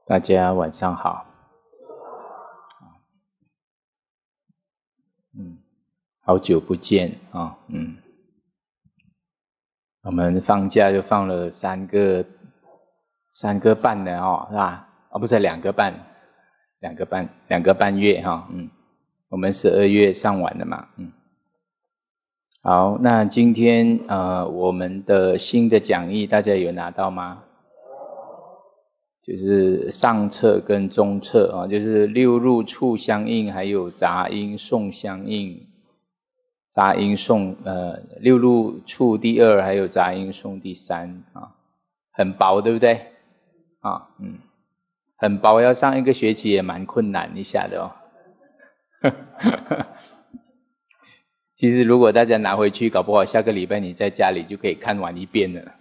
大家晚上好。好久不见啊。我们放假就放了三个半了哦，是吧？不是两个半月哈。我们12月上完了嘛。好，那今天我们的新的讲义大家有拿到吗？就是上册跟中册啊，就是六入处相应，还有杂音颂相应，杂音颂六入处第2，还有杂音颂第3啊，很薄对不对？很薄，要上一个学期也蛮困难一下的哦。其实如果大家拿回去，搞不好下个礼拜你在家里就可以看完一遍了。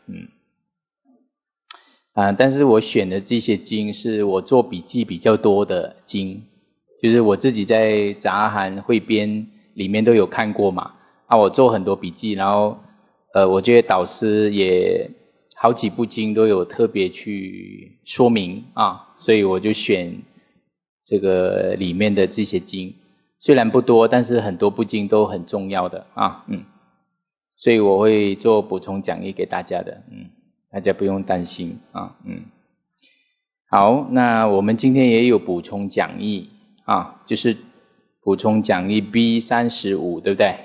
但是我选的这些经是我做笔记比较多的经，就是我自己在杂含汇编里面都有看过嘛。我做很多笔记，然后我觉得导师也好几部经都有特别去说明啊，所以我就选这个里面的这些经，虽然不多，但是很多部经都很重要的啊。所以我会做补充讲义给大家的。大家不用担心啊。好，那我们今天也有补充讲义啊，就是补充讲义 B35， 对不对？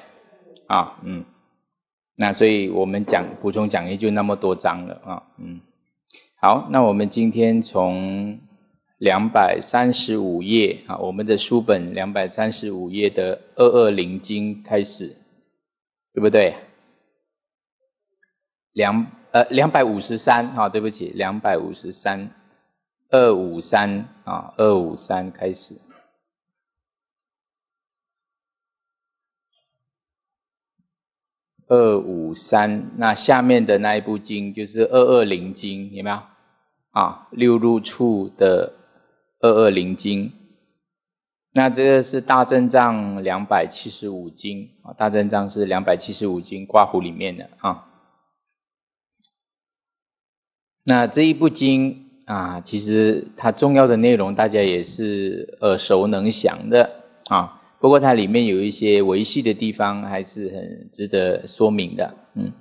那所以我们补充讲义就那么多章了啊。好，那我们今天从235页啊，我们的书本235页的220经开始，对不对？253，对不起，253 253啊，253开始。253，那下面的那一部经就是220经，有没有？六入处的220经。那这个是大正藏275经啊，大正藏是275经挂弧里面的啊。那这一部经其实它重要的内容大家也是耳熟能详的啊，不过它里面有一些维系的地方还是很值得说明的。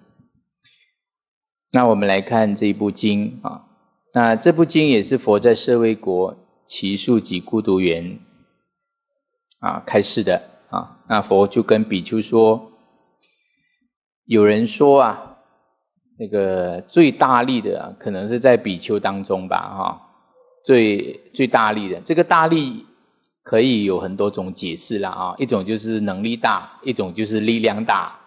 那我们来看这一部经啊，那这部经也是佛在舍卫国祇树及孤独园开示的啊。那佛就跟比丘说，有人说那个最大力的可能是在比丘当中吧最大力的，这个大力可以有很多种解释啦一种就是能力大，一种就是力量大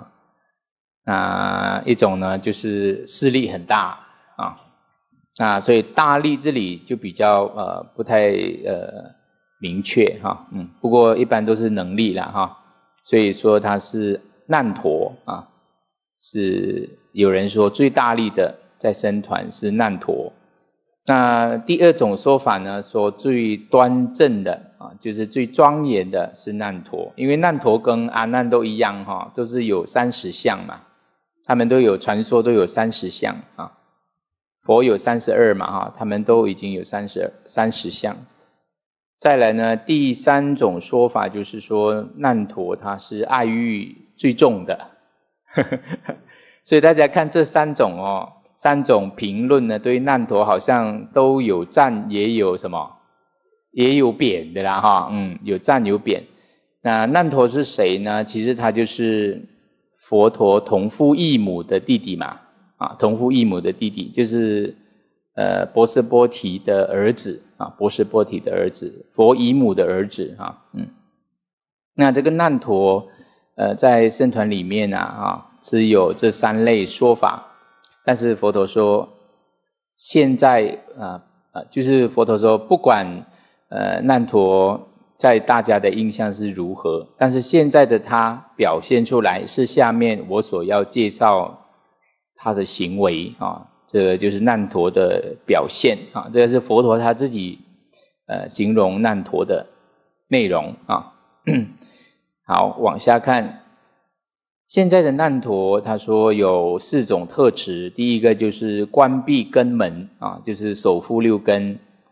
一种呢就是势力很大所以大力这里就比较不太明确不过一般都是能力啦所以说它是难陀是有人说最大力的在僧团是难陀。那第二种说法呢，说最端正的就是最庄严的是难陀，因为难陀跟阿难都一样都是有30相嘛，他们都有传说都有30相佛有32嘛他们都已经有30相。再来呢，第三种说法就是说难陀他是爱欲最重的所以大家看这三种评论呢，对难陀好像都有赞也有什么，也有贬的啦有赞有贬。那难陀是谁呢？其实他就是佛陀同父异母的弟弟嘛同父异母的弟弟就是波斯波提的儿子波斯波提的儿子，佛姨母的儿子那这个难陀在僧团里面只有这3类说法，但是佛陀说现在就是佛陀说不管难陀在大家的印象是如何，但是现在的他表现出来是下面我所要介绍他的行为这个就是难陀的表现这个是佛陀他自己形容难陀的内容好，往下看。现在的难陀他说有4种特质，第一个就是关闭根门就是守护6根，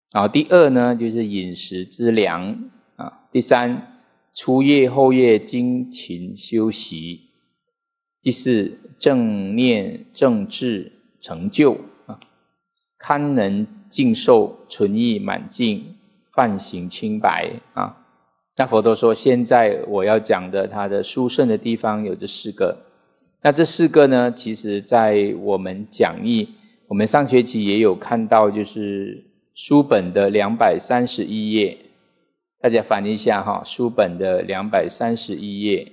然后第二呢就是饮食之粮啊，第三初夜后夜精勤修习，第四正念正智成就啊，堪能尽受存意满净梵行清白啊。那佛陀说现在我要讲的他的殊胜的地方有这4个，那这4个呢其实在我们讲义我们上学期也有看到，就是书本的231页，大家翻一下哈，书本的231页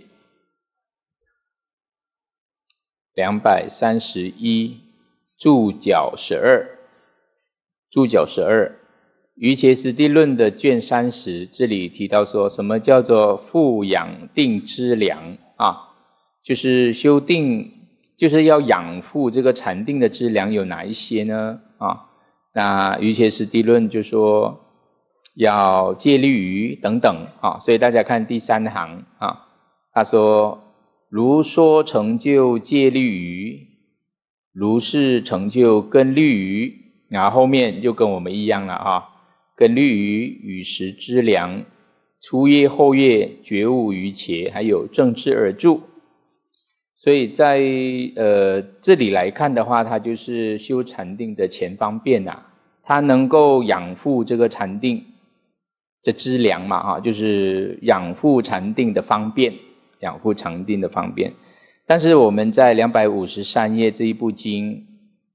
，231注脚12，注脚12，瑜伽师地论的卷30，这里提到说什么叫做富养定之粮啊？就是修定，就是要养护这个禅定的资粮有哪一些呢？啊，那瑜伽师地论就说要戒律仪等等啊，所以大家看第3行啊，他说如说成就戒律仪，如是成就根律仪，然后后面就跟我们一样了啊，根律仪与时之粮，初夜后夜觉悟于切，还有正知而住。所以在这里来看的话，它就是修禅定的前方便啊，它能够养护这个禅定的资粮嘛啊，就是养护禅定的方便，养护禅定的方便。但是我们在253页这一部经，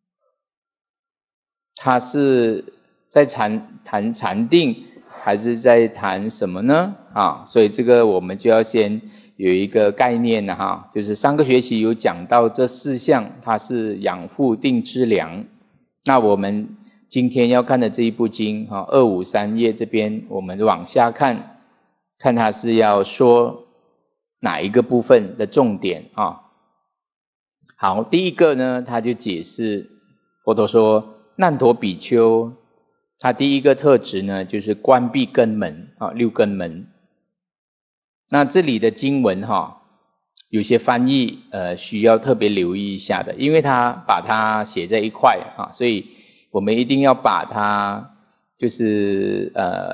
它是在谈禅定，还是在谈什么呢？啊，所以这个我们就要先有一个概念了哈，就是上个学期有讲到这4项，它是养护定之粮。那我们今天要看的这一部经哈，253页这边我们往下看，看它是要说哪一个部分的重点啊？好，第一个呢，他就解释佛陀说，难陀比丘他第一个特质呢，就是关闭根门啊，6根门。那这里的经文哈，有些翻译需要特别留意一下的，因为他把它写在一块啊，所以我们一定要把它就是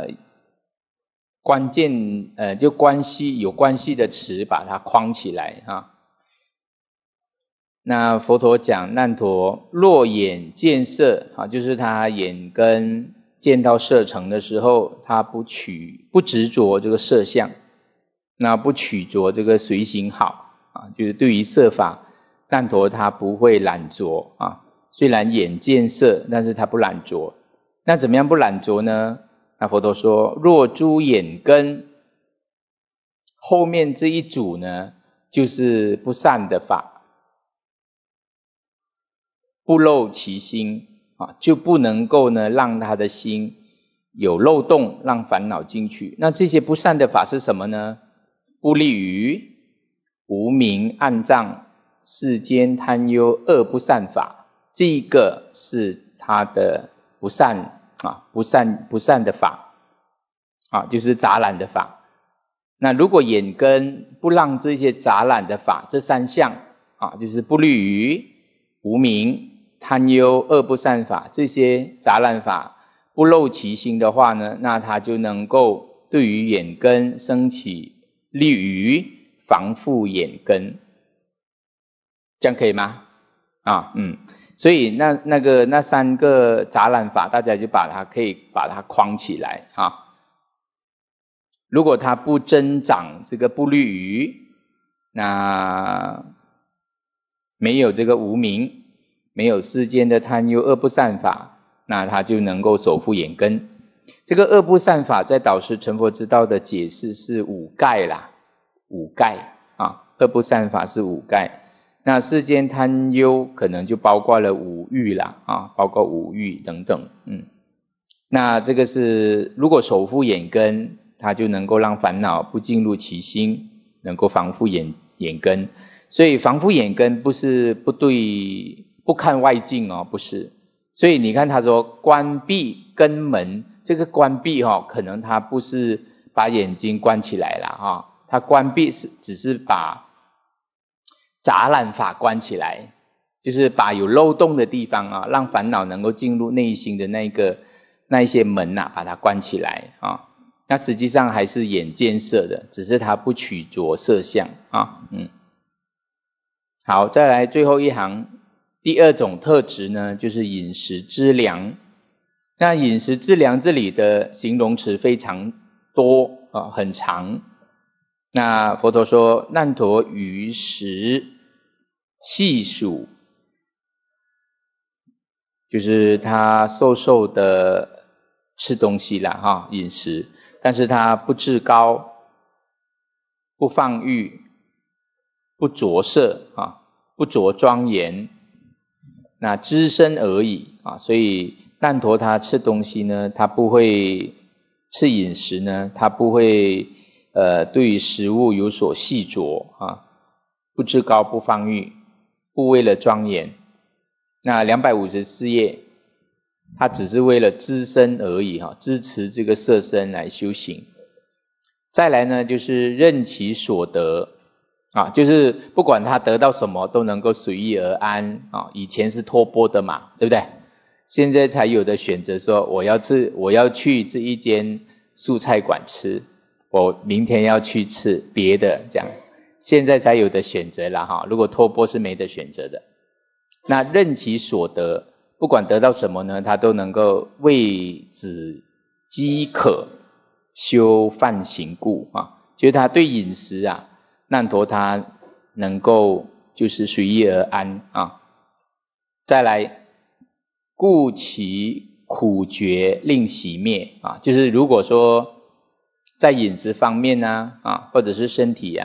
关键就有关系的词把它框起来哈。那佛陀讲难陀若眼见色啊，就是他眼根见到色尘的时候，他不执着这个色相。那不取着这个随行好啊，就是对于色法，难陀他不会染着啊。虽然眼见色，但是他不染着。那怎么样不染着呢？那佛陀说，若诸眼根，后面这一组呢，就是不善的法，不漏其心啊，就不能够呢让他的心有漏洞，让烦恼进去。那这些不善的法是什么呢？不利于无明暗障世间贪忧恶不善法，这个是他的不善啊，不善的法啊，就是杂染的法。那如果眼根不让这些杂染的法，这3项啊，就是不利于无明贪忧恶不善法，这些杂染法不漏其心的话呢，那他就能够对于眼根升起利于防护眼根，这样可以吗？啊，所以那3个杂染法，大家就可以把它框起来啊。如果它不增长这个不利于，那没有这个无明，没有世间的贪忧恶不善法，那它就能够守护眼根。这个恶不善法在导师成佛之道的解释是5盖啦，5盖啊，恶不善法是5盖。那世间贪忧可能就包括了5欲啦啊，包括5欲等等，那这个是如果守护眼根，它就能够让烦恼不进入其心，能够防护眼根。所以防护眼根不是不看外境哦，不是。所以你看他说关闭根门，这个关闭可能他不是把眼睛关起来了他关闭只是把杂染法关起来，就是把有漏洞的地方让烦恼能够进入内心的那个那一些门把它关起来啊。那实际上还是眼见色的，只是它不取着色相啊。好，再来最后一行，第二种特质呢，就是饮食之粮。那饮食之粮这里的形容词非常多很长。那佛陀说，难陀于食细数，就是他瘦的吃东西啦饮食，但是他不至高，不放欲，不着色不着庄严，那知身而已所以难陀他吃东西呢，他不会吃饮食呢，他不会对于食物有所细着不至高，不放欲，不为了庄严。那254页，他只是为了知身而已支持这个色身来修行。再来呢，就是任其所得就是不管他得到什么都能够随意而安以前是托钵的嘛，对不对？现在才有的选择说我要去这一间素菜馆吃，我明天要去吃别的，这样现在才有的选择啦如果托钵是没得选择的。那任其所得，不管得到什么呢，他都能够为止饥渴，修梵行故就是他对饮食难陀他能够就是随意而安再来，故其苦觉令熄灭就是如果说在饮食方面或者是身体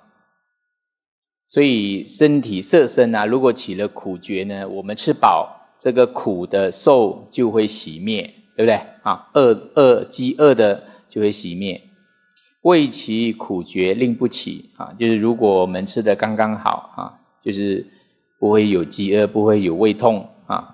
所以身体色身如果起了苦觉呢，我们吃饱，这个苦的受就会熄灭，对不对饥饿的就会熄灭。为其苦觉令不起就是如果我们吃的刚刚好就是不会有饥饿，不会有胃痛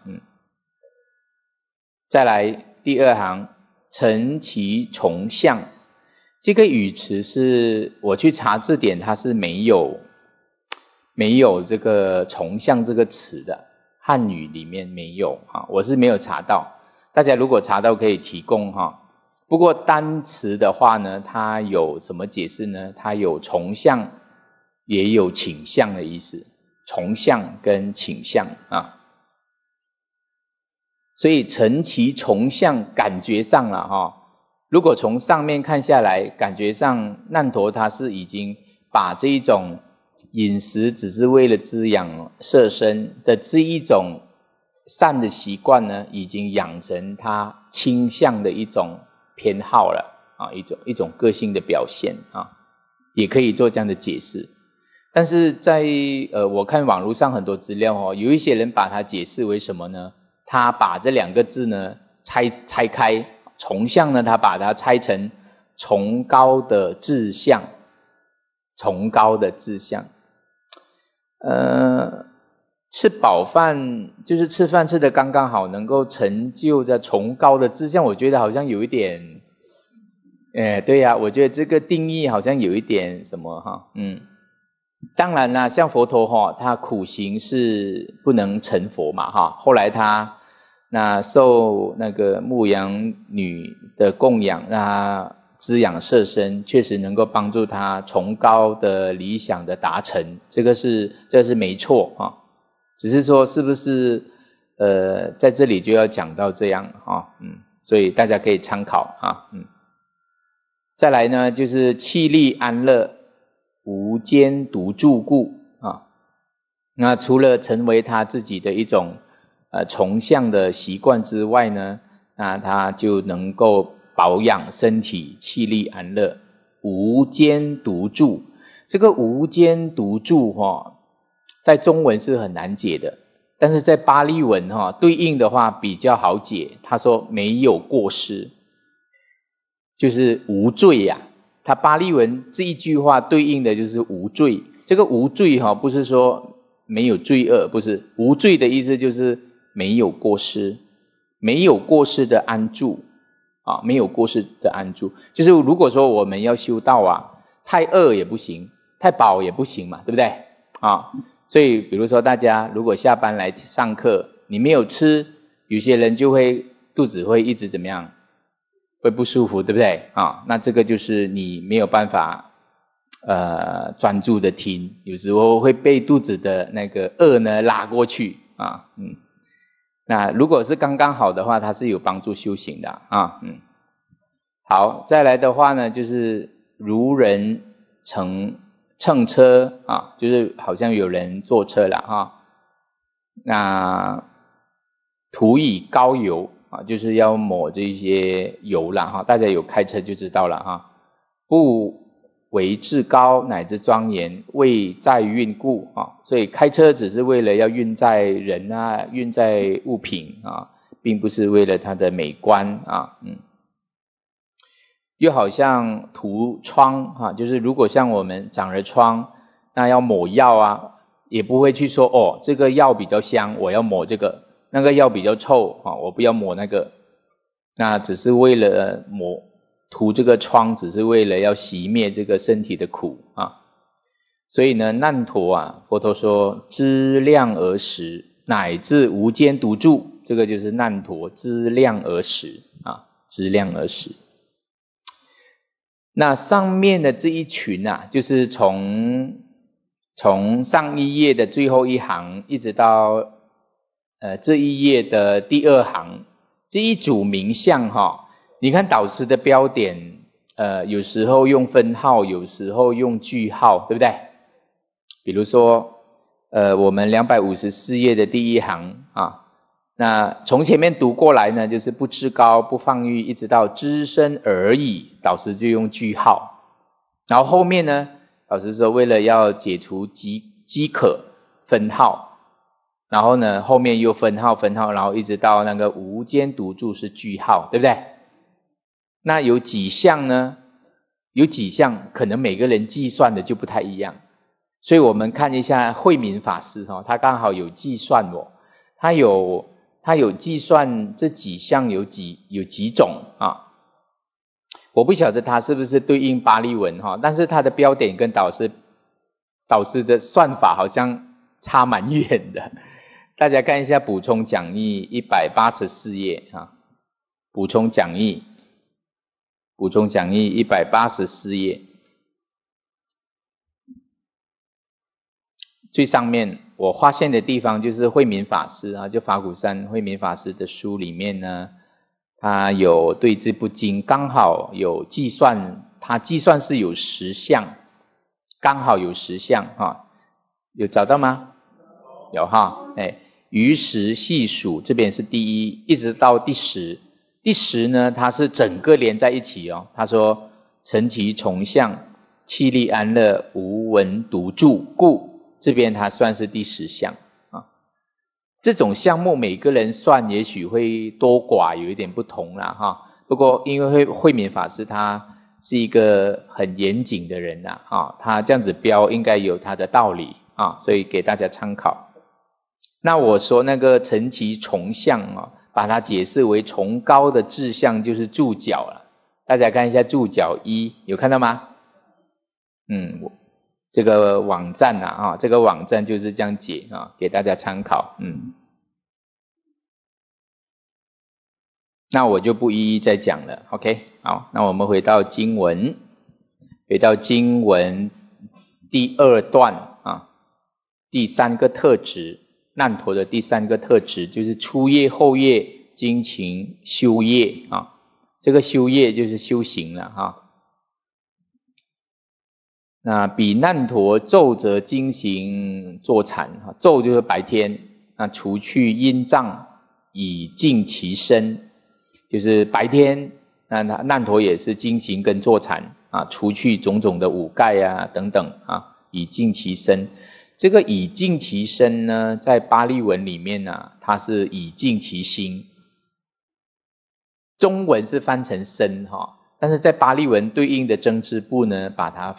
再来第二行，成其从相。这个语词是我去查字典，它是没有这个从相这个词的，汉语里面没有我是没有查到，大家如果查到可以提供不过单词的话呢，它有什么解释呢？它有从相，也有倾向的意思，从相跟倾向所以成其从相，感觉上如果从上面看下来，感觉上难陀他是已经把这一种饮食只是为了滋养色身的这一种善的习惯呢，已经养成他倾向的一种偏好了一种个性的表现也可以做这样的解释。但是在我看网络上很多资料有一些人把它解释为什么呢？他把这两个字呢拆开，从相呢他把它拆成崇高的志向，崇高的志向。吃饱饭就是吃饭吃得刚刚好，能够成就这崇高的志向，我觉得好像有一点对呀，我觉得这个定义好像有一点什么当然啦，像佛陀他苦行是不能成佛嘛后来他那受那个牧羊女的供养，让他滋养色身，确实能够帮助他崇高的理想的达成，这是没错只是说是不是在这里就要讲到这样所以大家可以参考再来呢，就是气力安乐，无间独住故那除了成为他自己的一种从相的习惯之外呢，那他就能够保养身体，气力安乐，无间独住。这个无间独住在中文是很难解的，但是在巴利文对应的话比较好解。他说没有过失，就是无罪他巴利文这一句话对应的就是无罪。这个无罪不是说没有罪恶，不是，无罪的意思就是没有过失，没有过失的安住没有过失的安住。就是如果说我们要修道太饿也不行，太饱也不行嘛，对不对所以比如说大家如果下班来上课，你没有吃，有些人就会肚子会一直怎么样？会不舒服，对不对啊？那这个就是你没有办法专注的听，有时候会被肚子的那个饿呢拉过去啊，那如果是刚刚好的话，它是有帮助修行的啊，好，再来的话呢，就是如人乘车啊，就是好像有人坐车了啊，那涂以膏油啊，就是要抹这些油了哈，大家有开车就知道了哈，不为至高乃至庄严，为载运故啊，所以开车只是为了要运载人啊，运载物品啊，并不是为了它的美观啊，又好像涂疮啊，就是如果像我们长了疮，那要抹药啊，也不会去说哦，这个药比较香，我要抹这个，那个药比较臭啊，我不要抹那个，那只是为了涂这个疮，只是为了要熄灭这个身体的苦啊。所以呢，难陀啊，佛陀说知量而食，乃至无间独住，这个就是难陀知量而食啊，知量而食。那上面的这一群啊，就是从上一页的最后一行，一直到这一页的第二行，这一组名相哈，你看导师的标点，有时候用分号，有时候用句号，对不对？比如说，我们254页的第一行啊。那从前面读过来呢，就是不知高不放欲，一直到知身而已，导师就用句号。然后后面呢，导师说为了要解除饥渴，分号，然后呢后面又分号，然后一直到那个无间独住是句号，对不对？那有几项呢？有几项可能每个人计算的就不太一样，所以我们看一下慧敏法师他刚好有计算他有计算这几项有几种啊？我不晓得他是不是对应巴利文但是他的标点跟导师的算法好像差蛮远的。大家看一下补充讲义184页啊，补充讲义184页。最上面我发现的地方就是慧敏法师啊，就法鼓山慧敏法师的书里面呢，他有对这部经刚好有计算，他计算是有10项，刚好有10项有找到吗？有于时细数，这边是第1，一直到第10。第10呢，它是整个连在一起他说成其从相，气力安乐，无闻独住，故这边它算是第10项啊。这种项目每个人算也许会多寡有一点不同啦不过因为慧敏法师他是一个很严谨的人他这样子标应该有他的道理所以给大家参考。那我说那个成其从相把它解释为崇高的志向，就是注脚了。大家看一下注脚1，有看到吗？这个网站这个网站就是这样解给大家参考。那我就不一一再讲了。OK， 好，那我们回到经文第2段第3个特质，难陀的第3个特质就是初业后业精勤修业这个修业就是修行了那彼难陀昼则精行坐禅昼就是白天，那除去阴障以净其身，就是白天那难陀也是精行跟坐禅除去种种的五盖等等以净其身。这个以净其身呢，在巴利文里面它是以净其心，中文是翻成身但是在巴利文对应的增支部呢，把它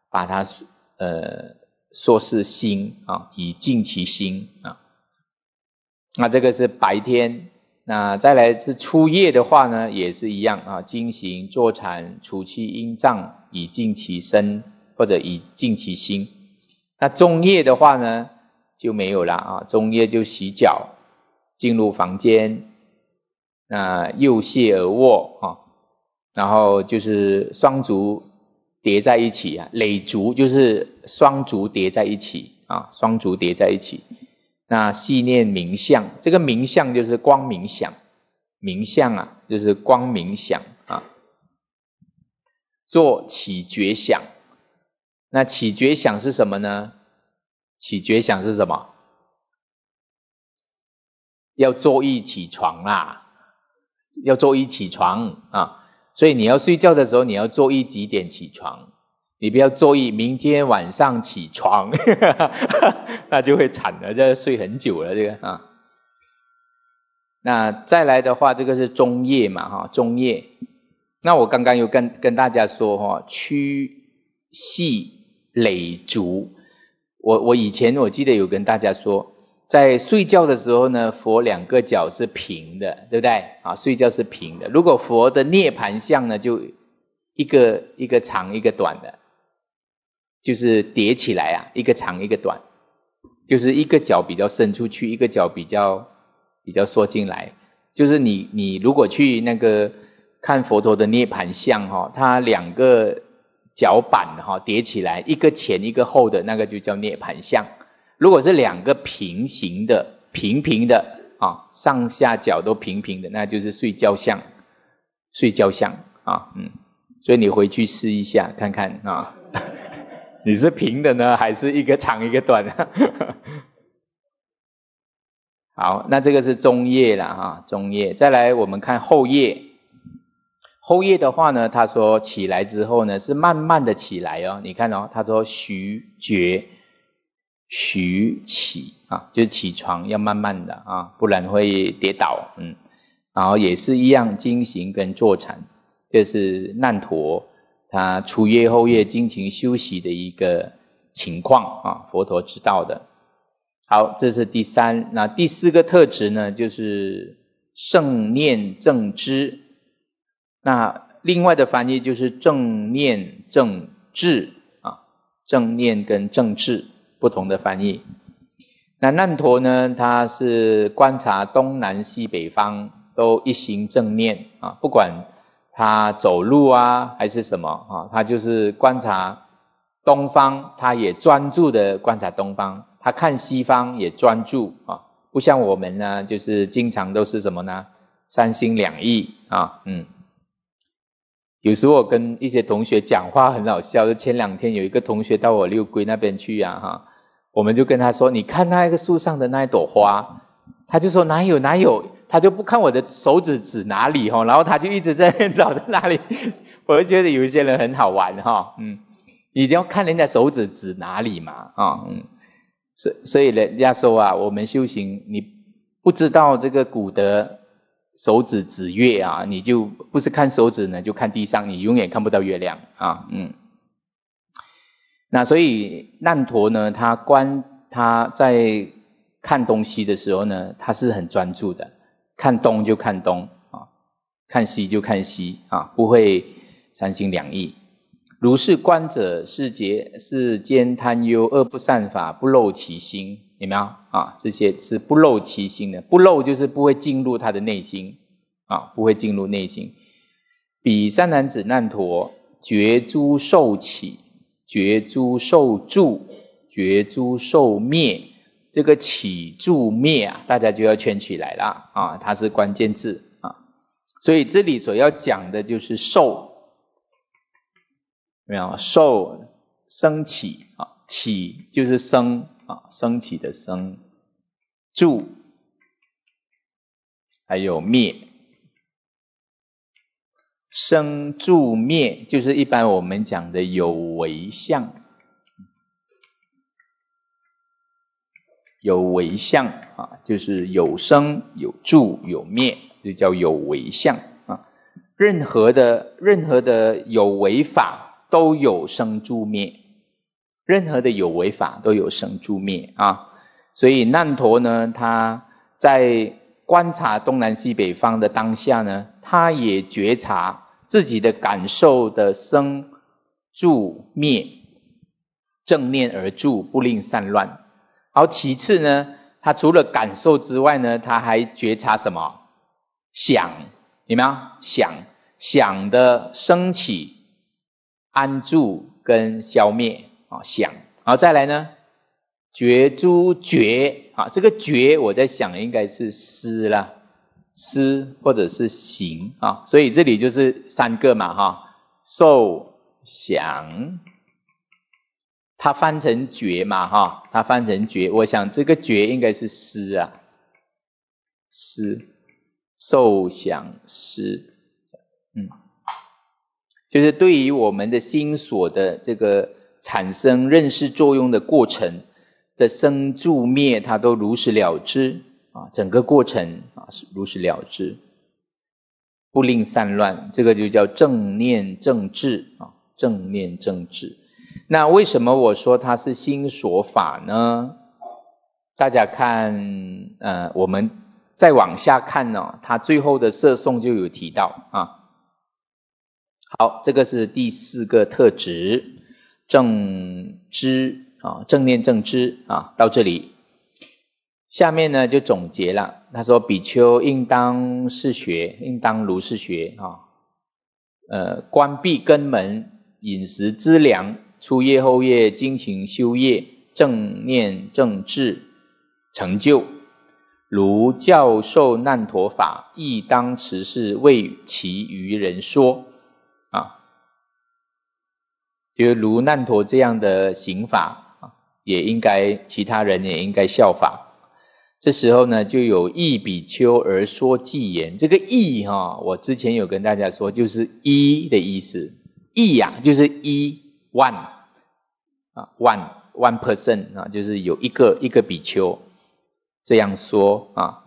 说是心以净其心那这个是白天。那再来是初夜的话呢，也是一样精行坐禅，除去阴障，以净其身或者以净其心。那中夜的话呢就没有了中夜就洗脚，进入房间那右泻而卧啊，然后就是双足叠在一起啊，垒足就是双足叠在一起啊，双足叠在一起。那细念明相，这个明相就是光明想，明相啊就是光明想啊。做起觉想，那起觉想是什么呢？起觉想是什么？要作意起床啦，要作意起床啊。所以你要睡觉的时候，你要作意几点起床，你不要作意明天晚上起床，那就会惨了，这睡很久了这个啊。那再来的话，这个是中叶嘛哈，中叶。那我刚刚有跟大家说哈，屈细累足。我以前我记得有跟大家说，在睡觉的时候呢，佛两个脚是平的，对不对啊？睡觉是平的。如果佛的涅盘相呢，就一个长一个短的，就是叠起来啊，一个长一个短，就是一个脚比较伸出去，一个脚比较缩进来。就是你如果去那个看佛陀的涅盘相哈，它两个脚板哈叠起来，一个前一个后的那个就叫涅盘相。如果是两个平行的平的啊，上下脚都平的，那就是睡觉相，睡觉相啊，所以你回去试一下看看啊，你是平的呢，还是一个长一个短？好，那这个是中叶了哈，中叶。再来我们看后叶。后叶的话呢，他说起来之后呢，是慢慢的起来哦。你看哦，他说徐觉徐起啊，就是起床要慢慢的啊，不然会跌倒。然后也是一样，经行跟坐禅，这是难陀他初叶后叶精勤修习的一个情况啊，佛陀知道的。好，这是第三。那第四个特质呢，就是正念正知。那另外的翻译就是正念正智啊，正念跟正智不同的翻译。那难陀呢，他是观察东南西北方都一心正念啊，不管他走路啊还是什么啊，他就是观察东方，他也专注的观察东方，他看西方也专注啊，不像我们呢，就是经常都是什么呢？三心两意啊，有时候我跟一些同学讲话很好笑，就前两天有一个同学到我六龟那边去啊哈，我们就跟他说，你看那个树上的那一朵花，他就说哪有，他就不看我的手指指哪里哈，然后他就一直在那边找在哪里，我就觉得有一些人很好玩哈，一定要看人家手指指哪里嘛所以人家说啊，我们修行你不知道这个古德手指指月啊，你就不是看手指呢，就看地上，你永远看不到月亮啊。那所以难陀呢，他在看东西的时候呢，他是很专注的，看东就看东啊，看西就看西啊，不会三心两意。如是观者，世间贪忧恶不善法，不漏其心。有没有啊？这些是不漏其心的，不漏就是不会进入他的内心啊，不会进入内心。彼三男子难陀，觉诸受起，觉诸受住，觉诸受灭。这个起住灭啊，大家就要圈起来了啊，它是关键字啊。所以这里所要讲的就是受，没有受升起啊，起就是升。升起的升，住还有灭，生住灭就是一般我们讲的有为相，有为相啊，就是有生有住有灭，就叫有为相啊。任何的有为法都有生住灭。任何的有为法都有生住灭啊，所以难陀呢，他在观察东南西北方的当下呢，他也觉察自己的感受的生住灭，正念而住，不令散乱。好，其次呢，他除了感受之外呢，他还觉察什么？ 想，有没有？想的升起、安住跟消灭啊，想。好，再来呢，觉诸觉啊，这个觉我在想应该是思啦，思或者是行啊，所以这里就是三个嘛哈，受想，它翻成觉嘛哈，它翻成觉，我想这个觉应该是思啊，思，受想思，就是对于我们的心所的这个产生认识作用的过程的生住灭，它都如实了知啊，整个过程啊是如实了知，不令散乱，这个就叫正念正智啊，正念正智。那为什么我说它是心所法呢？大家看，我们再往下看呢，它最后的摄颂就有提到啊。好，这个是第四个特质，正知啊，正念正知啊，到这里。下面呢就总结了，他说比丘应当是学，应当如是学啊。关闭根门，饮食资粮，初业后业，精勤修业，正念正智成就。如教授难陀法，亦当持是为其余人说啊。就如难陀这样的行法啊，也应该其他人也应该效法。这时候呢，就有依比丘而说偈言。这个依我之前有跟大家说，就是一的意思。依就是一 one 啊 one person 啊，就是有一个比丘这样说啊。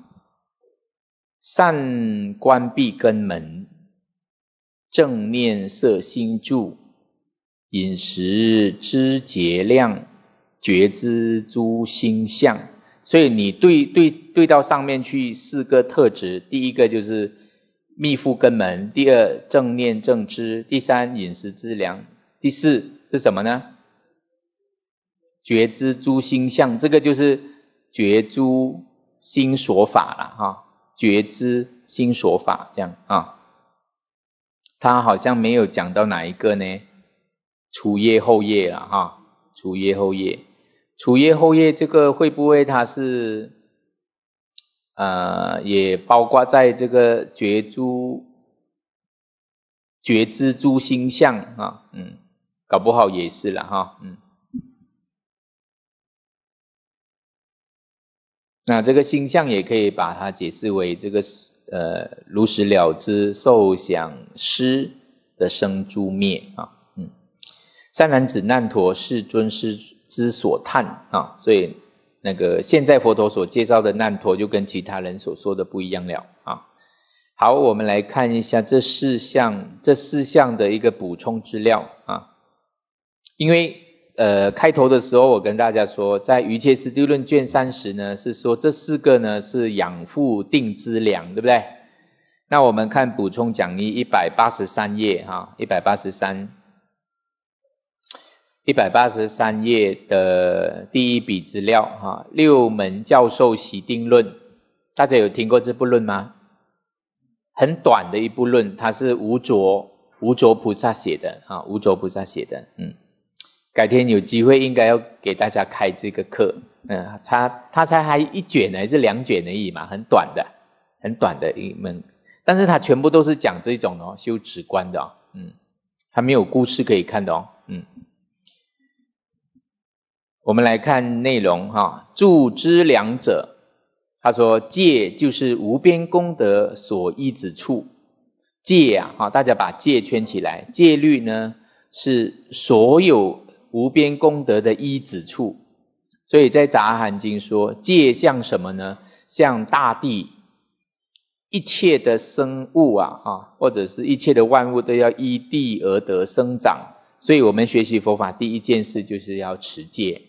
善关闭根门，正念摄心住，饮食知节量，觉知诸心相。所以你对到上面去四个特质，第一个就是密缚根门，第二正念正知，第三饮食资粮，第四是什么呢？觉知诸心相，这个就是觉诸心所法了哈，觉知心所法这样啊。他好像没有讲到哪一个呢？初业后业了哈，初业后业。初业后业这个会不会它是也包括在这个觉知诸心相啊？搞不好也是了哈。那这个心相也可以把它解释为这个如实了知受想思的生诸灭啊。善男子难陀世尊师之所叹啊，所以那个现在佛陀所介绍的难陀就跟其他人所说的不一样了啊。好，我们来看一下这四项的一个补充资料啊。因为开头的时候我跟大家说，在瑜伽师地论卷30呢，是说这四个呢是养护定资粮，对不对？那我们看补充讲义183页哈，183页的第一笔资料哈，六门教授习定论，大家有听过这部论吗？很短的一部论，它是无着菩萨写的啊，无着菩萨写的。改天有机会应该要给大家开这个课。它才还一卷还是2卷而已嘛，很短的一门，但是它全部都是讲这种修止观的它没有故事可以看的我们来看内容哈，助资粮者，他说戒就是无边功德所依之处，戒大家把戒圈起来，戒律呢是所有无边功德的依止处，所以在杂含经说戒像什么呢？像大地一切的生物或者是一切的万物都要依地而得生长，所以我们学习佛法第一件事就是要持戒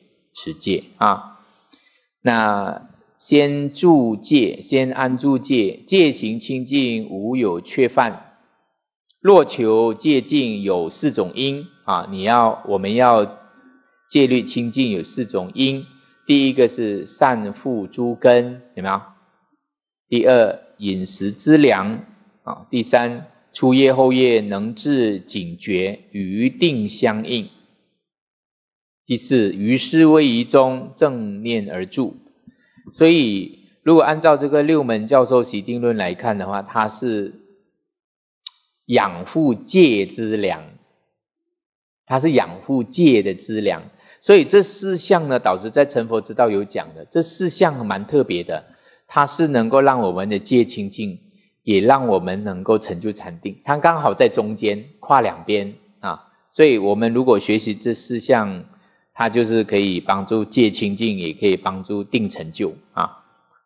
那先住戒，先安住戒，戒行清净无有缺犯。若求戒净有4种因我们要戒律清净有4种因。第一个是善护诸根，有没有？第二饮食之良啊。第三，初夜后夜能治警觉，与定相应。第四，于思维仪中正念而住。所以如果按照这个六门教授习定论来看的话，它是养护戒之良，它是养护戒的资粮。所以这四项呢，导师在成佛之道有讲的，这四项蛮特别的，它是能够让我们的戒清净，也让我们能够成就禅定，它刚好在中间跨两边啊。所以我们如果学习这四项，它就是可以帮助戒清净，也可以帮助定成就啊。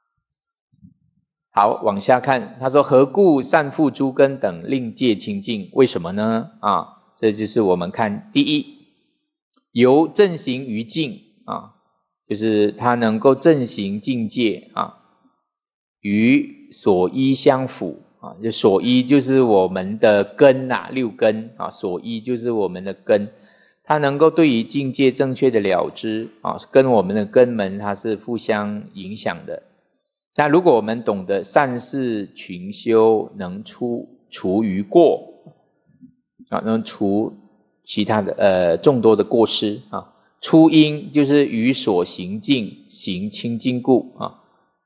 好，往下看，他说何故善护诸根等令戒清净？为什么呢？啊，这就是我们看第一，由正行于境啊，就是它能够正行境界啊，与所依相符啊，就所依就是我们的根啊，六根啊，所依就是我们的根。它能够对于境界正确的了知啊，跟我们的根门它是互相影响的。那如果我们懂得善事群修，能除于过啊，能除其他的众多的过失啊。出因就是于所行境行清净故啊，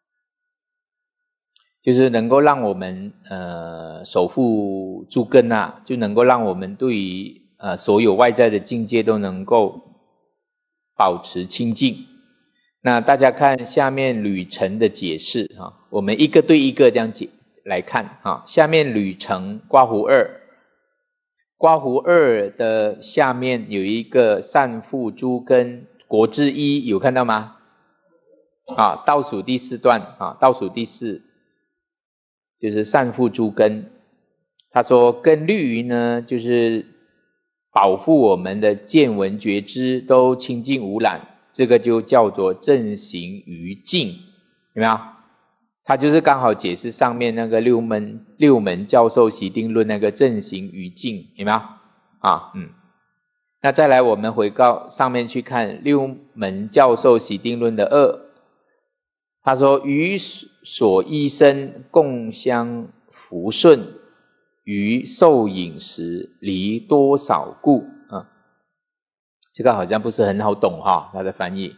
就是能够让我们守护诸根啊，就能够让我们对于所有外在的境界都能够保持清净。那大家看下面吕程的解释啊，我们一个对一个这样来看啊。下面吕程刮胡二，刮胡二的下面有一个善护诸根国之一，有看到吗？啊，倒数第四段啊，倒数第四就是善护诸根。他说根律仪呢，就是保护我们的见闻觉知都清净无染，这个就叫做正行于境，有没有？它就是刚好解释上面那个六门教授习定论那个正行于境，有没有？啊，那再来我们回到上面去看六门教授习定论的二，他说于所依身共相福顺，于受饮食离多少故啊？这个好像不是很好懂哈，他的翻译，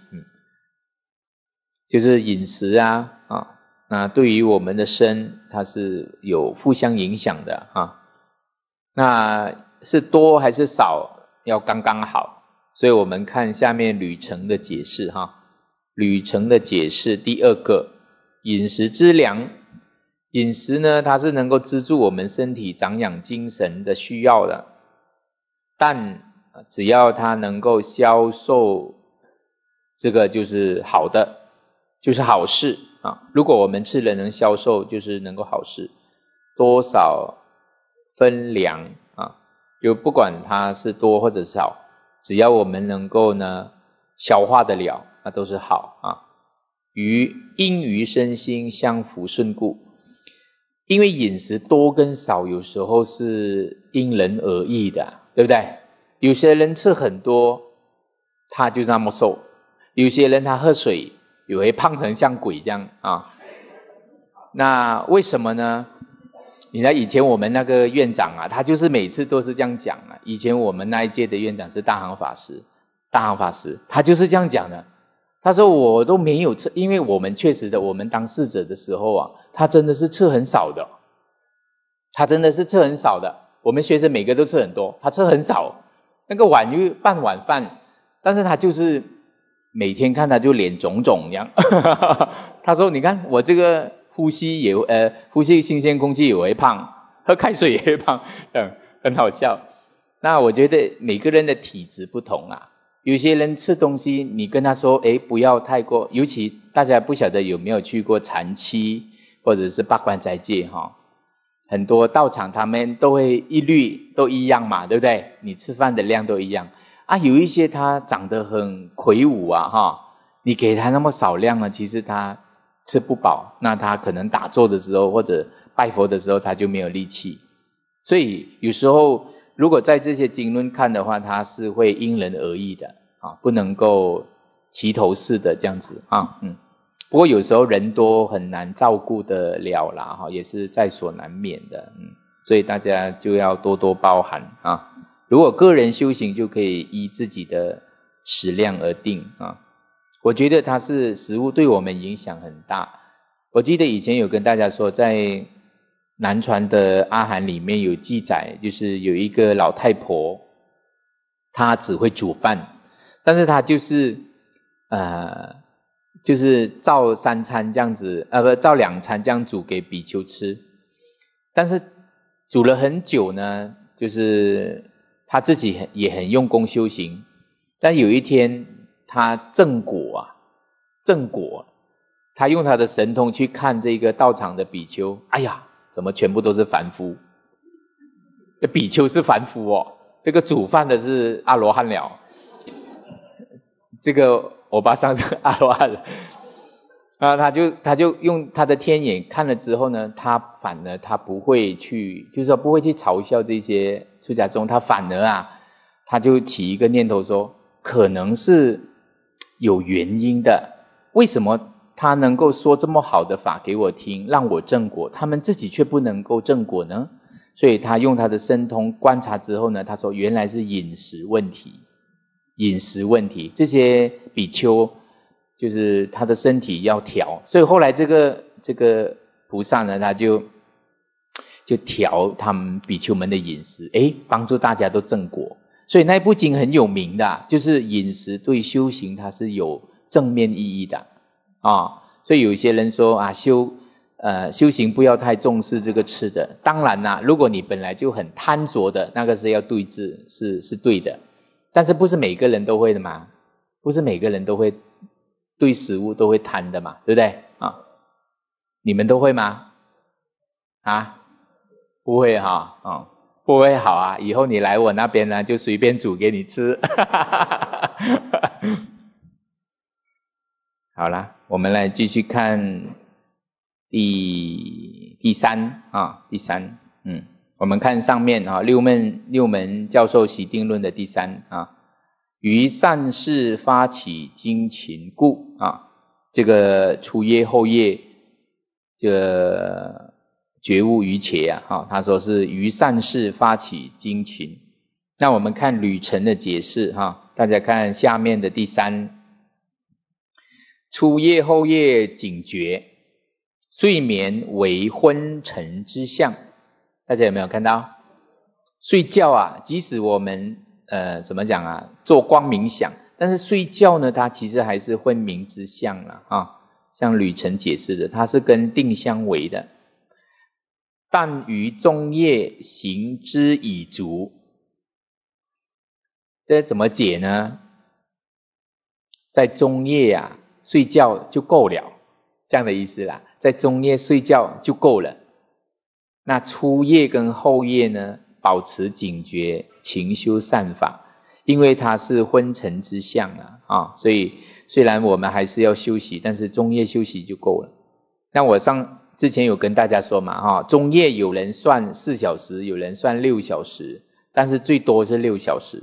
就是饮食啊，那对于我们的身，它是有互相影响的啊。那是多还是少，要刚刚好。所以我们看下面吕程的解释哈，吕程的解释第二个，饮食之良。饮食呢，它是能够资助我们身体长养精神的需要的，但只要它能够消受，这个就是好的，就是好事啊。如果我们吃了能消受，就是能够好事。多少分量啊，就不管它是多或者少，只要我们能够呢消化得了，那都是好啊。因于身心相福顺故。因为饮食多跟少有时候是因人而异的，对不对？有些人吃很多，他就那么瘦；有些人他喝水也会胖成像鬼这样啊。那为什么呢？你看以前我们那个院长啊，他就是每次都是这样讲啊。以前我们那一届的院长是大行法师，他就是这样讲的。他说我都没有吃，因为我们确实的，我们当侍者的时候啊，他真的是吃很少的，我们学生每个都吃很多，他吃很少，那个碗就半碗饭，但是他就是每天看他就脸肿肿一样。他说你看我这个呼吸新鲜空气也会胖，喝开水也会胖，很好笑。那我觉得每个人的体质不同啊。有些人吃东西，你跟他说，不要太过，尤其大家不晓得有没有去过禅期或者是八关斋戒哈，很多道场他们都会一律都一样嘛，对不对？你吃饭的量都一样啊。有一些他长得很魁梧啊哈，你给他那么少量呢，其实他吃不饱，那他可能打坐的时候或者拜佛的时候他就没有力气。所以有时候如果在这些经论看的话，它是会因人而异的啊，不能够齐头式的这样子啊。 不过有时候人多很难照顾得了啦，也是在所难免的，所以大家就要多多包涵啊。如果个人修行就可以依自己的食量而定啊。我觉得它是食物对我们影响很大。我记得以前有跟大家说，在南传的阿含里面有记载，就是有一个老太婆，她只会煮饭，但是她就是照3餐这样子，不照2餐这样煮给比丘吃，但是煮了很久呢，就是她自己也很用功修行，但有一天她正果，她用她的神通去看这个道场的比丘，哎呀，怎么全部都是凡夫？这比丘是凡夫哦，这个煮饭的是阿罗汉了，这个欧巴桑是阿罗汉了。他就用他的天眼看了之后呢，他不会去，就是说不会去嘲笑这些出家众，他反而他就起一个念头说，可能是有原因的，为什么他能够说这么好的法给我听，让我正果，他们自己却不能够正果呢？所以他用他的神通观察之后呢，他说原来是饮食问题，这些比丘就是他的身体要调，所以后来这个菩萨呢，他就调他们比丘们的饮食，帮助大家都正果。所以那部经很有名的，就是饮食对修行它是有正面意义的啊。所以有一些人说修行不要太重视这个吃的，当然啦，如果你本来就很贪着的，那个是要对治，是对的，但是不是每个人都会的嘛，不是每个人都会对食物都会贪的嘛，对不对啊？你们都会吗？不会不会好啊，以后你来我那边呢，就随便煮给你吃。好啦，我们来继续看第三，我们看上面六门教授习定论的第3于善事发起精勤故这个初业后业这个觉悟于且他说是于善事发起精勤。那我们看吕程的解释大家看下面的第3，初业后业警觉，睡眠为昏沉之相。大家有没有看到？睡觉即使我们怎么讲做光明想，但是睡觉呢，它其实还是昏明之相了像吕程解释的，它是跟定相违的。但于中业行之已足，这怎么解呢？在中业睡觉就够了，这样的意思啦，在中业睡觉就够了。那初业跟后业呢，保持警觉，勤修善法，因为它是昏沉之相所以虽然我们还是要休息，但是中业休息就够了。那我之前有跟大家说嘛中业有人算4小时，有人算6小时，但是最多是6小时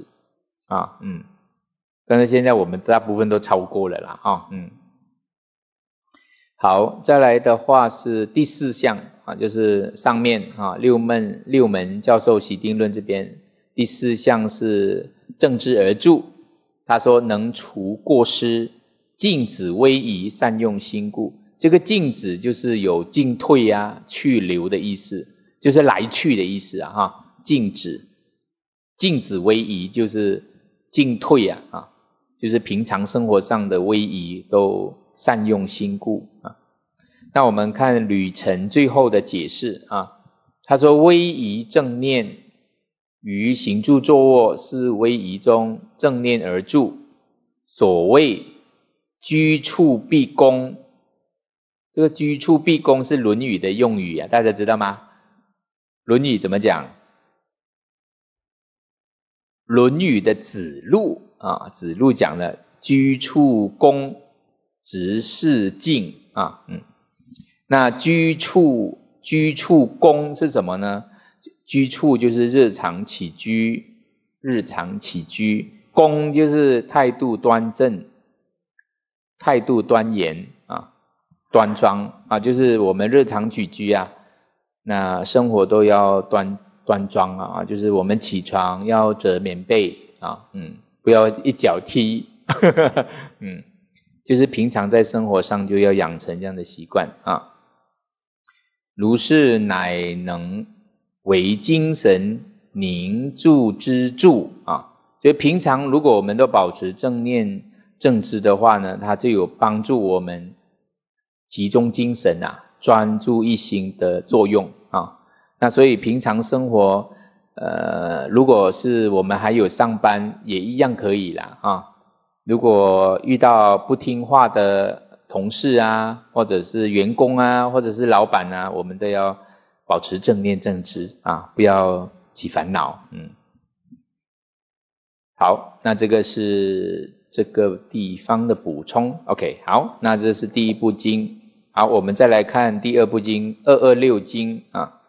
但是现在我们大部分都超过了啦好，再来的话是第4项就是上面六门教授习定论这边第4项是正知而住。他说能除过失，静止威仪，善用心故。这个静止就是有进退去留的意思，就是来去的意思静止威仪就是进退就是平常生活上的威仪都善用心故那我们看吕程最后的解释他说威仪正念，于行住坐卧是威仪中正念而住，所谓居处必恭。这个居处必恭是论语的用语大家知道吗？论语怎么讲？论语的子路子路讲了居处恭，直视静那居处恭是什么呢？居处就是日常起居，恭就是态度端正，态度端严端庄啊，就是我们日常起居啊，那生活都要端庄啊，就是我们起床要折棉被啊，不要一脚踢，就是平常在生活上就要养成这样的习惯啊。如是乃能为精神凝住之助啊。所以平常如果我们都保持正念正知的话呢，它就有帮助我们集中精神啊，专注一心的作用啊。那所以平常生活如果是我们还有上班也一样可以啦啊。如果遇到不听话的同事啊，或者是员工啊，或者是老板啊，我们都要保持正念正知啊，不要起烦恼。好，那这个是这个地方的补充。OK， 好，那这是第一部经。好，我们再来看第二部经226经啊。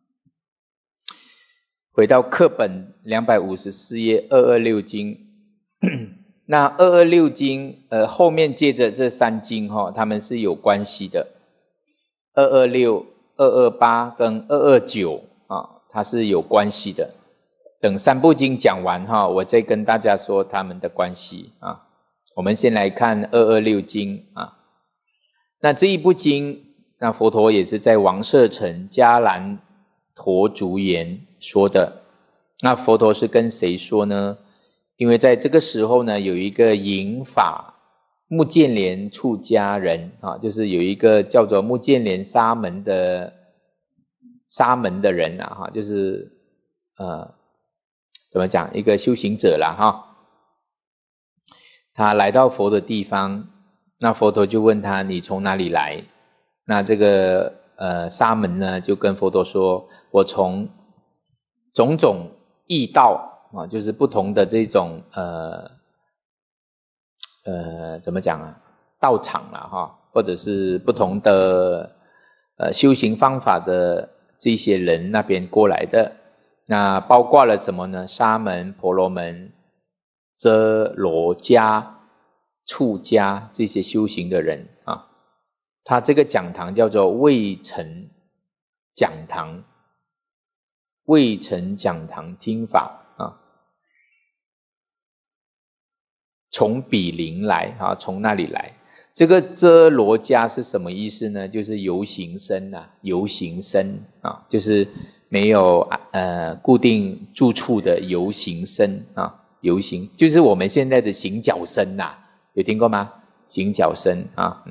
回到课本254页226经。那226经后面接着这3经它们是有关系的。226、228跟229啊，它是有关系的。等3部经讲完我再跟大家说它们的关系啊。我们先来看226经啊。那这一部经，那佛陀也是在王舍城迦兰陀竹园说的。那佛陀是跟谁说呢？因为在这个时候呢，有一个引法目犍连出家人啊，就是有一个叫做目犍连沙门的人啊，就是怎么讲，一个修行者啦哈。他来到佛的地方，那佛陀就问他，你从哪里来？那这个沙门呢就跟佛陀说，我从种种异道啊，就是不同的这种怎么讲啊，道场啦哈，或者是不同的修行方法的这些人那边过来的。那包括了什么呢？沙门、婆罗门、遮罗迦、出家这些修行的人啊。他这个讲堂叫做卫城讲堂，卫城讲堂听法啊。从彼邻来啊，从那里来。这个遮罗迦是什么意思呢？就是游行僧啊，游行僧啊，就是没有固定住处的游行僧啊，游行就是我们现在的行脚僧啊，有听过吗？行脚僧啊，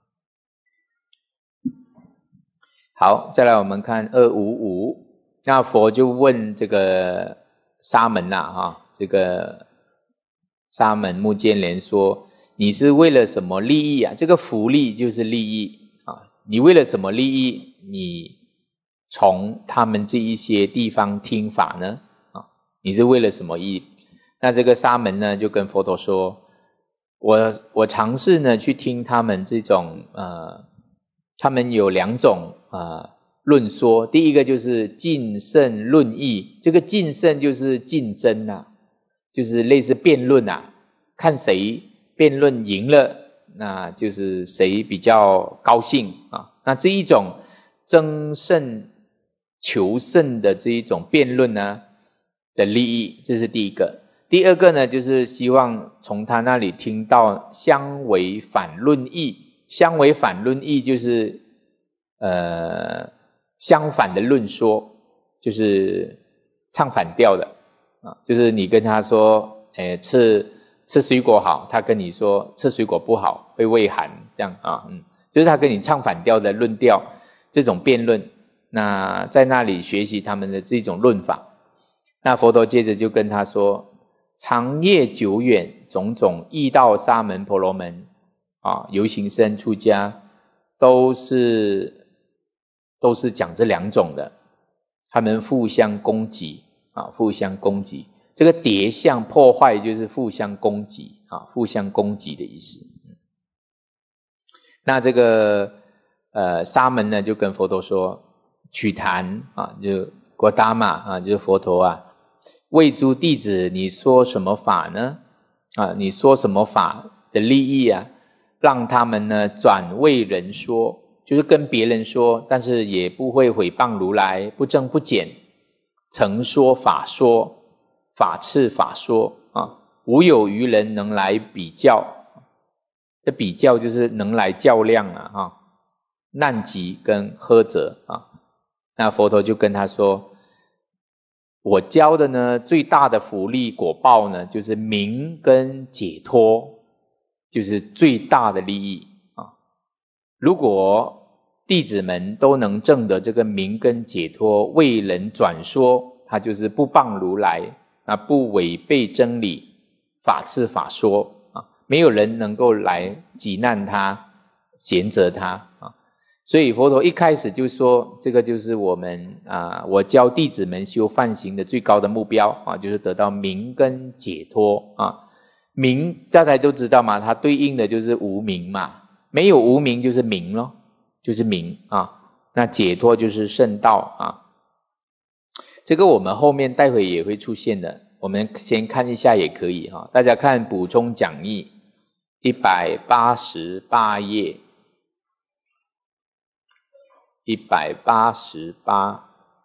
好，再来我们看255，那佛就问这个沙门这个沙门目犍连说，你是为了什么利益啊？这个福利就是利益啊，你为了什么利益？你从他们这一些地方听法呢？啊，你是为了什么意义？那这个沙门呢就跟佛陀说，我尝试呢去听他们这种他们有2种论说。第一个就是竞胜论议，这个竞胜就是竞争啊，就是类似辩论啊，看谁辩论赢了，那就是谁比较高兴啊。那这一种争胜求胜的这一种辩论呢的利益，这是第一个。第二个呢，就是希望从他那里听到相违反论议。相违反论议就是相反的论说，就是唱反调的啊，就是你跟他说吃水果好，他跟你说吃水果不好，会胃寒，这样啊，就是他跟你唱反调的论调，这种辩论。那在那里学习他们的这种论法。那佛陀接着就跟他说，长夜久远，种种异道沙门婆罗门游行僧出家都是讲这2种的，他们互相攻击互相攻击。这个叠相破坏就是互相攻击互相攻击的意思。那这个沙门呢就跟佛陀说，取坛就果达嘛就是佛陀为诸弟子你说什么法呢？你说什么法的利益让他们呢转为人说，就是跟别人说，但是也不会毁谤如来，不增不减，诚说法说，法次法说啊，无有余人能来比较。这比较就是能来较量啊，哈，难及跟呵责啊。那佛陀就跟他说，我教的呢最大的福利果报呢，就是明跟解脱，就是最大的利益啊。如果弟子们都能证得这个明跟解脱，为人转说，他就是不谤如来啊，不违背真理，法次法说。没有人能够来挤难他、贤责他啊，所以佛陀一开始就说，这个就是我教弟子们修梵行的最高的目标啊，就是得到明跟解脱啊。明大家都知道嘛，它对应的就是无明嘛，没有无明就是明咯，就是明啊。那解脱就是圣道啊，这个我们后面待会也会出现的，我们先看一下也可以哈。大家看补充讲义。188页，188，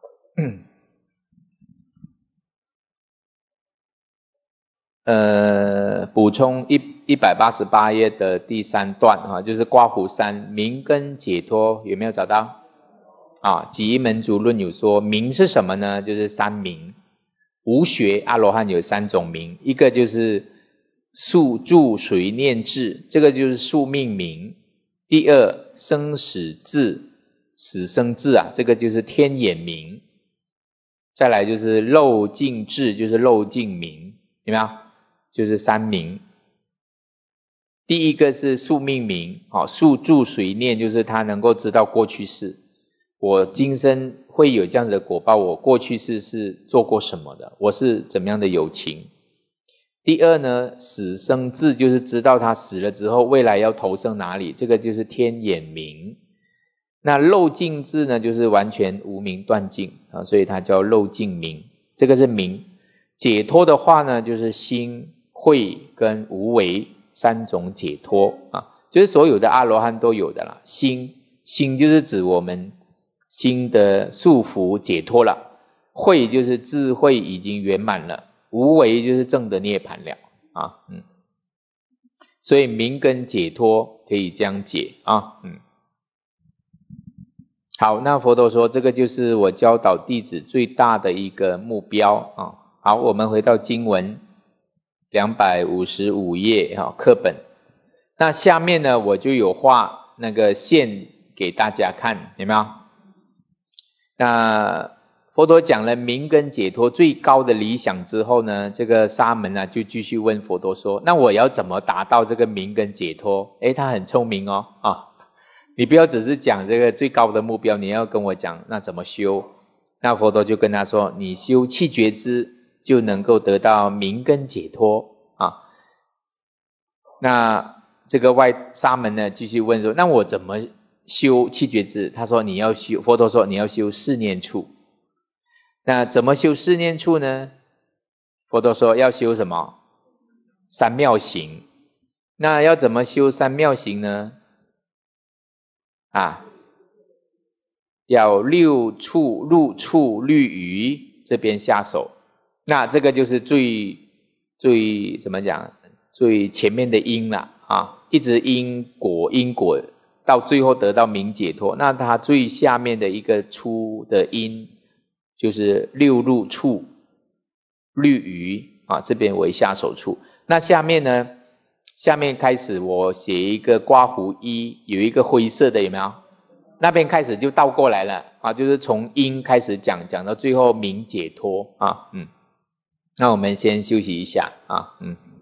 补充188页的第3段啊，就是刮胡3明跟解脱，有没有找到？啊，几一门足论有说明是什么呢？就是三明。无学阿罗汉有3种明，一个就是宿住随念智，这个就是宿命明。第二生死智，死生智啊，这个就是天眼明。再来就是漏尽智，就是漏尽明，有没有？就是三明。第一个是宿命明，宿住随念，就是他能够知道过去世，我今生会有这样子的果报，我过去世是做过什么的，我是怎么样的有情。第二呢，死生智，就是知道他死了之后未来要投生哪里，这个就是天眼明。那漏尽智呢，就是完全无明断尽啊，所以它叫漏尽明，这个是明。解脱的话呢，就是心慧跟无为3种解脱啊，就是所有的阿罗汉都有的啦。心就是指我们心的束缚解脱了，慧就是智慧已经圆满了，无为就是证得涅槃了啊，所以明跟解脱可以这样解啊，好，那佛陀说这个就是我教导弟子最大的一个目标啊。好，我们回到经文255页课本。那下面呢，我就有画那个线给大家看，有没有？那佛陀讲了明跟解脱最高的理想之后呢，这个沙门就继续问佛陀说，那我要怎么达到这个明跟解脱？他很聪明哦你不要只是讲这个最高的目标，你要跟我讲那怎么修。那佛陀就跟他说，你修七觉支就能够得到明跟解脱啊。那这个沙门呢继续问说，那我怎么修七觉支？他说你要修，佛陀说你要修四念处。那怎么修四念处呢？佛陀说要修什么？三妙行。那要怎么修三妙行呢？要六处入处律仪这边下手。那这个就是最怎么讲？最前面的因了一直因果到最后得到明解脱。那它最下面的一个出的因就是六入处律仪这边为下手处。那下面呢？下面开始我写一个刮胡一，有一个灰色的，有没有？那边开始就倒过来了就是从因开始讲到最后明解脱那我们先休息一下